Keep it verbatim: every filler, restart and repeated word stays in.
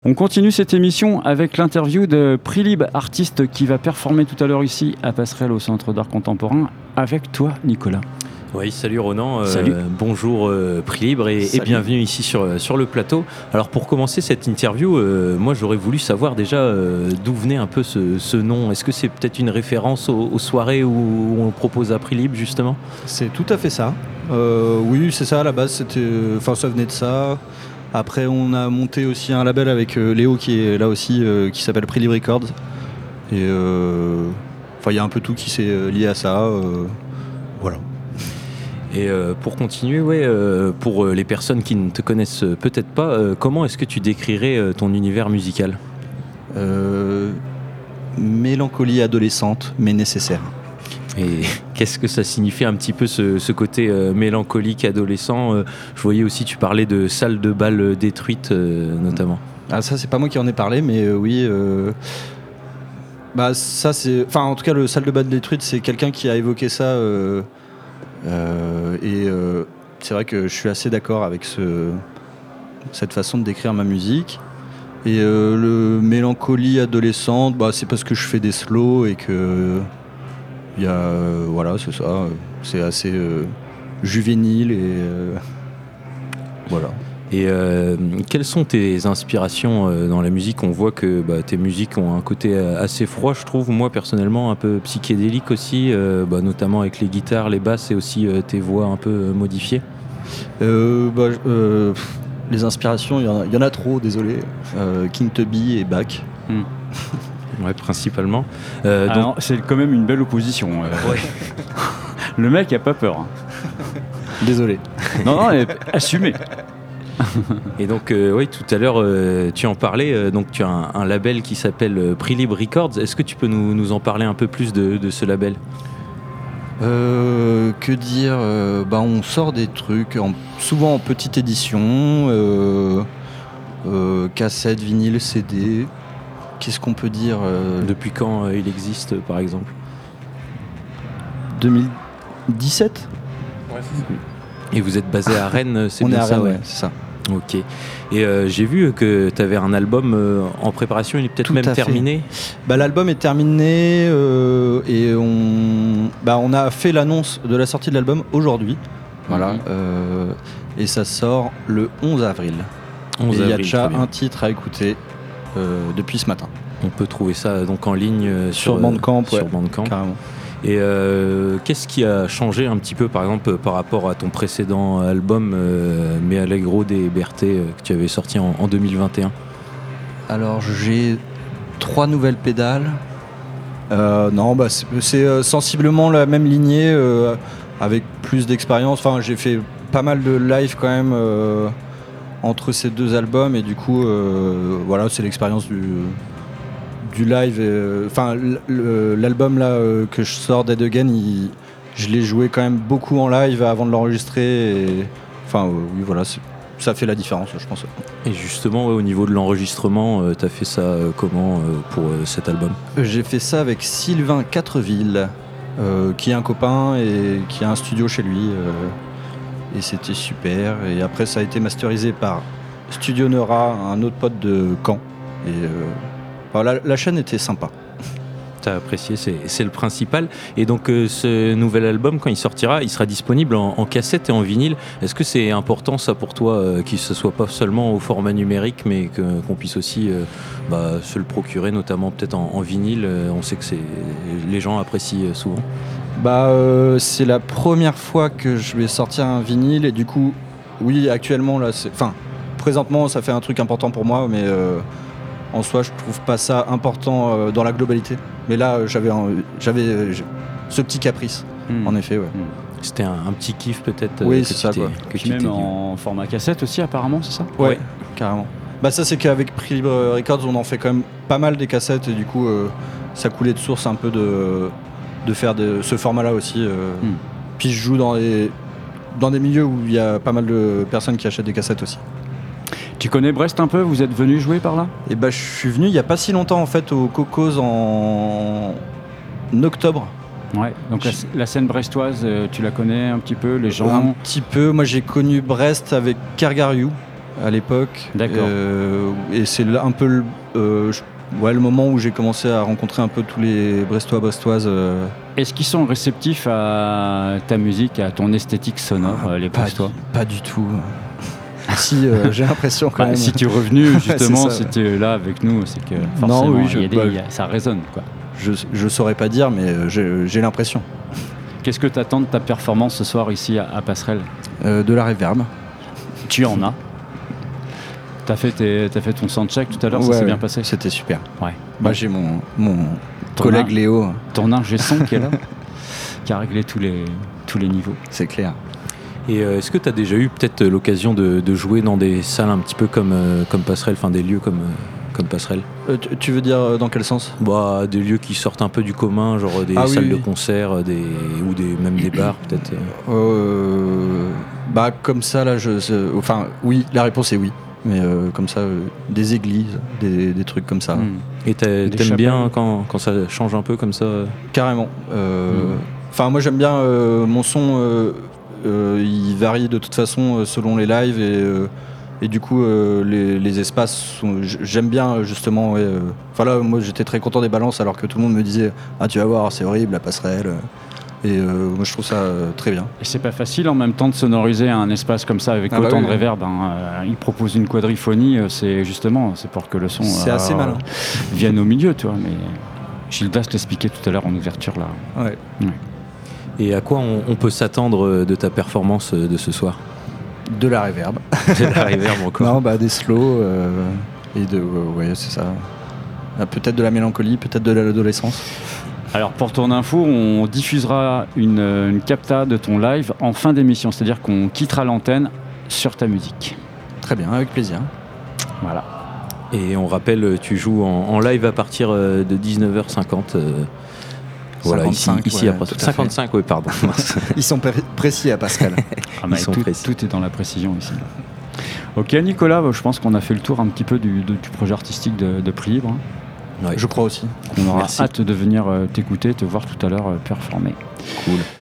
On continue cette émission avec l'interview de Prilib, artiste qui va performer tout à l'heure ici à Passerelle au Centre d'Art Contemporain avec toi, Nicolas. Oui, salut Ronan, Salut. Euh, bonjour euh, Prilib et, et bienvenue ici sur, sur le plateau. Alors pour commencer cette interview, euh, moi j'aurais voulu savoir déjà euh, d'où venait un peu ce, ce nom. Est-ce que c'est peut-être une référence aux, aux soirées où on propose à Prilib justement ? C'est tout à fait ça. Euh, oui, c'est ça à la base, c'était, enfin ça venait de ça. Après, on a monté aussi un label avec euh, Léo qui est là aussi, euh, qui s'appelle Prilib Records. Et euh, enfin, il y a un peu tout qui s'est euh, lié à ça. Euh, voilà. Et euh, pour continuer, ouais, euh, pour les personnes qui ne te connaissent peut-être pas, euh, comment est-ce que tu décrirais euh, ton univers musical ? euh, Mélancolie adolescente, mais nécessaire. Et qu'est-ce que ça signifie un petit peu ce, ce côté euh, mélancolique adolescent euh, Je voyais aussi, tu parlais de salles de bal détruites euh, notamment. Ah, ça, c'est pas moi qui en ai parlé, mais euh, oui. Euh, bah, ça, c'est. Enfin, en tout cas, le salle de bal détruite, c'est quelqu'un qui a évoqué ça. Euh, euh, et euh, c'est vrai que je suis assez d'accord avec ce, cette façon de décrire ma musique. Et euh, le mélancolie adolescente, bah, c'est parce que je fais des slows et que. Il y a, euh, voilà, c'est ça, euh, c'est assez euh, juvénile et euh, voilà. Et euh, quelles sont tes inspirations euh, dans la musique ? On voit que bah, tes musiques ont un côté assez froid, je trouve. Moi, personnellement, un peu psychédélique aussi, euh, bah, notamment avec les guitares, les basses et aussi euh, tes voix un peu modifiées. Euh, bah, euh, pff, les inspirations, il y, y en a trop, désolé. Euh, King Tubby et Bach. Hmm. Ouais, principalement. Euh, donc... Alors, c'est quand même une belle opposition. Euh... Ouais. Le mec a pas peur. Hein. Désolé. Non, non, assumé. Et donc, euh, oui, tout à l'heure, euh, tu en parlais. Euh, donc, tu as un, un label qui s'appelle euh, Prilib Records. Est-ce que tu peux nous, nous en parler un peu plus de, de ce label ? euh, Que dire euh, bah, on sort des trucs, en, souvent en petite édition, euh, euh, cassette, vinyle, C D. Qu'est-ce qu'on peut dire euh... Depuis quand euh, il existe, par exemple ? deux mille dix-sept ? Ouais, c'est ça. Et vous êtes basé à Rennes, c'est On bien est à ça, Rennes, ouais. ouais, c'est ça. Ok. Et euh, j'ai vu que tu avais un album euh, en préparation, il est peut-être Tout même terminé. Bah, l'album est terminé euh, et on, bah, on a fait l'annonce de la sortie de l'album aujourd'hui. Voilà. Mm-hmm. Euh, et ça sort le onze avril. onze et il y a avril, déjà un titre à écouter euh, depuis ce matin. On peut trouver ça donc en ligne euh, sur, sur Bandcamp, euh, sur ouais, Bandcamp. Carrément. Et euh, qu'est-ce qui a changé un petit peu, par exemple, par rapport à ton précédent album, euh, Me Allegro de Berté, euh, que tu avais sorti en, en deux mille vingt et un ? Alors, j'ai trois nouvelles pédales. Euh, non, bah, c'est, c'est euh, sensiblement la même lignée, euh, avec plus d'expérience. Enfin, j'ai fait pas mal de live quand même euh, entre ces deux albums, et du coup, euh, voilà, c'est l'expérience du... du live, enfin euh, l'album là euh, que je sors, Dead Again, il, je l'ai joué quand même beaucoup en live avant de l'enregistrer. Enfin euh, oui voilà, ça fait la différence je pense. Et justement ouais, au niveau de l'enregistrement, euh, t'as fait ça euh, comment euh, pour euh, cet album ? J'ai fait ça avec Sylvain Quatreville, euh, qui est un copain et qui a un studio chez lui, euh, et c'était super. Et après ça a été masterisé par Studio Neura, un autre pote de Caen. Et euh, Alors, la, la chaîne était sympa. T'as apprécié, c'est, c'est le principal. Et donc euh, ce nouvel album, quand il sortira, il sera disponible en, en cassette et en vinyle. Est-ce que c'est important ça pour toi, euh, qu'il ne soit pas seulement au format numérique, mais que, qu'on puisse aussi euh, bah, se le procurer, notamment peut-être en, en vinyle ? euh, On sait que c'est, les gens apprécient souvent. Bah, euh, c'est la première fois que je vais sortir un vinyle, et du coup, oui, actuellement, là, c'est... Enfin, présentement, ça fait un truc important pour moi, mais... Euh... En soi, je trouve pas ça important euh, dans la globalité. Mais là, euh, j'avais, un, j'avais euh, ce petit caprice, mmh. en effet. Ouais. Mmh. C'était un, un petit kiff peut-être. Oui, euh, c'est ça. Quoi. Que tu même en format cassette aussi, apparemment, c'est ça ? Ouais, ouais, carrément. Bah ça, c'est qu'avec Prilib Records, on en fait quand même pas mal des cassettes, et du coup, euh, ça coulait de source un peu de, de faire de, ce format-là aussi. Euh. Mmh. Puis je joue dans des, dans des milieux où il y a pas mal de personnes qui achètent des cassettes aussi. Tu connais Brest un peu ? Vous êtes venu jouer par là ? Et bah, je suis venu il n'y a pas si longtemps en fait au Cocos en octobre. Ouais, donc la, la scène brestoise, tu la connais un petit peu, les gens ? Un petit peu, moi j'ai connu Brest avec Kergariou, à l'époque. D'accord. Euh, et c'est là un peu le, euh, je- ouais, le moment où j'ai commencé à rencontrer un peu tous les Brestois, Brestoises. euh, Est-ce qu'ils sont réceptifs à ta musique, à ton esthétique sonore, euh, les pas, Brestois? du, pas du tout. si, euh, j'ai l'impression quand Bah, même. si tu es revenu, justement, C'est ça, si ouais. tu es là avec nous, c'est que Non, forcément, oui, il y a je- des- bah, il y a- ça résonne, quoi. Je, je saurais pas dire, mais euh, j'ai, j'ai l'impression. Qu'est-ce que tu attends de ta performance ce soir ici à, à Passerelle? Euh, de la réverb. Tu en as. T'as fait, tes- t'as fait ton soundcheck tout à l'heure, ça Ouais, s'est ouais, bien passé? C'était super. Ouais. Moi, j'ai mon, mon Ton collègue in- Léo, Ton ingé son qui est là, qui a réglé tous les, tous les niveaux. c'est clair. Et euh, est-ce que tu as déjà eu peut-être l'occasion de, de jouer dans des salles un petit peu comme, euh, comme Passerelle, enfin des lieux comme, euh, comme Passerelle? Euh, tu, tu veux dire euh, dans quel sens? Bah, des lieux qui sortent un peu du commun, genre des Ah oui, salles oui. de concert euh, des, ou des, même des bars peut-être. euh. Euh, Bah comme ça là, je, je- enfin oui, la réponse est oui. Mais euh, comme ça, euh, des églises, des, des trucs comme ça, Hmm. Et t'a- Des t'aimes chapelles. bien quand, quand ça change un peu comme ça? carrément. Euh, Mm. Enfin moi j'aime bien euh, mon son, euh, euh, il varie de toute façon euh, selon les lives et, euh, et du coup euh, les, les espaces, sont- j- j'aime bien euh, justement. Ouais, euh, enfin là moi j'étais très content des balances alors que tout le monde me disait ah tu vas voir c'est horrible la passerelle. Et euh, moi je trouve ça euh, très bien. Et c'est pas facile en même temps de sonoriser un espace comme ça avec Ah bah autant oui, de oui. réverb. Hein. Euh, Il propose une quadriphonie, euh, c'est justement, c'est pour que le son C'est assez malin. vienne au milieu, tu vois. Mais Gildas l'expliquait tout à l'heure en ouverture là. Ouais. Et à quoi on, on peut s'attendre euh, de ta performance euh, de ce soir? De la réverb. De la réverb encore. Non, bah des slows euh, et de euh, ouais c'est ça. Ah, peut-être de la mélancolie, peut-être de l'adolescence. Alors pour ton info, on diffusera une, une capta de ton live en fin d'émission, c'est-à-dire qu'on quittera l'antenne sur ta musique. Très bien, avec plaisir. Voilà. Et on rappelle, tu joues en, en live à partir euh, de dix-neuf heures cinquante. euh, voilà, ici, cinquante-cinq, ici ouais, après. tout à fait. cinquante-cinq, oui, pardon. Ils sont pré- précis à Pascal. Ah, mais Ils sont tout, précis. tout est dans la précision ici. Ok Nicolas, bah, je pense qu'on a fait le tour un petit peu du, de- du projet artistique de, de Prix Libre. Hein. Ouais. Je crois aussi. On aura Merci. hâte de venir euh, t'écouter, te voir tout à l'heure euh, performer. Cool.